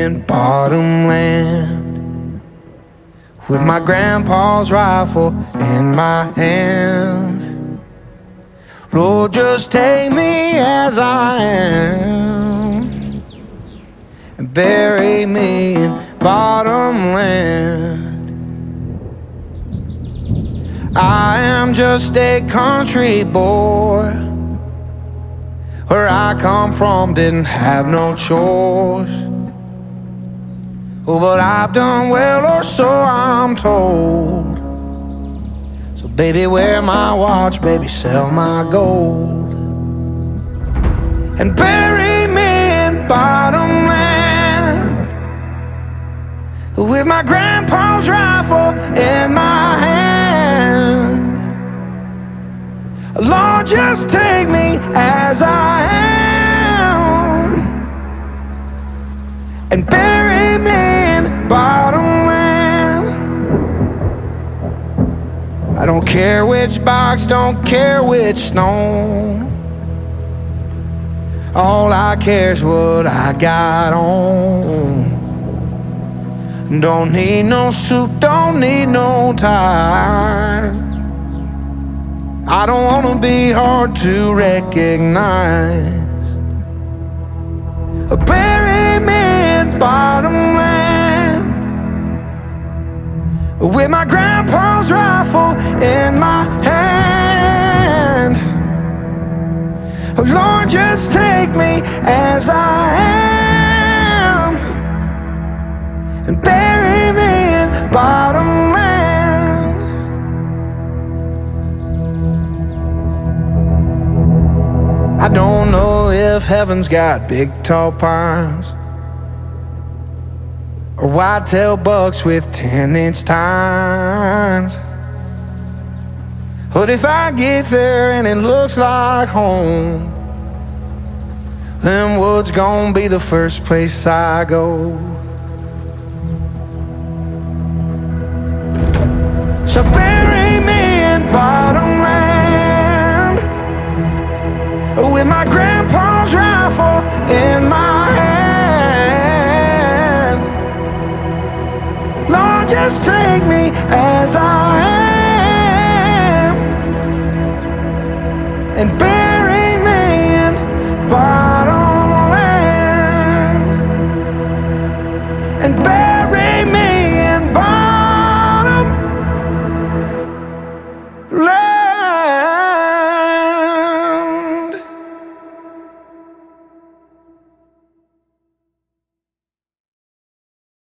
in Bottomland with my grandpa's rifle in my hand. Lord, just take me as I am and bury me in Bottomland. I am just a country boy. Where I come from didn't have no choice. Oh, but I've done well, or so I'm told. So baby, wear my watch, baby, sell my gold, and bury me in Bottomland with my grandpa's rifle in my hand. Lord, just take me as I am and bury me in Bottomland. I don't care which box, don't care which stone. All I care is what I got on. Don't need no suit, don't need no tie. I don't wanna be hard to recognize. Bury me in Bottomland with my grandpa's rifle in my hand. Lord, just take me as I am and bury me in Bottomland. I don't know if heaven's got big tall pines or white-tail bucks with 10-inch tines. But if I get there and it looks like home, then woods gonna be the first place I go. So bury me in Bottomland with my grandpa's rifle in my hand. Lord, just take me as I am and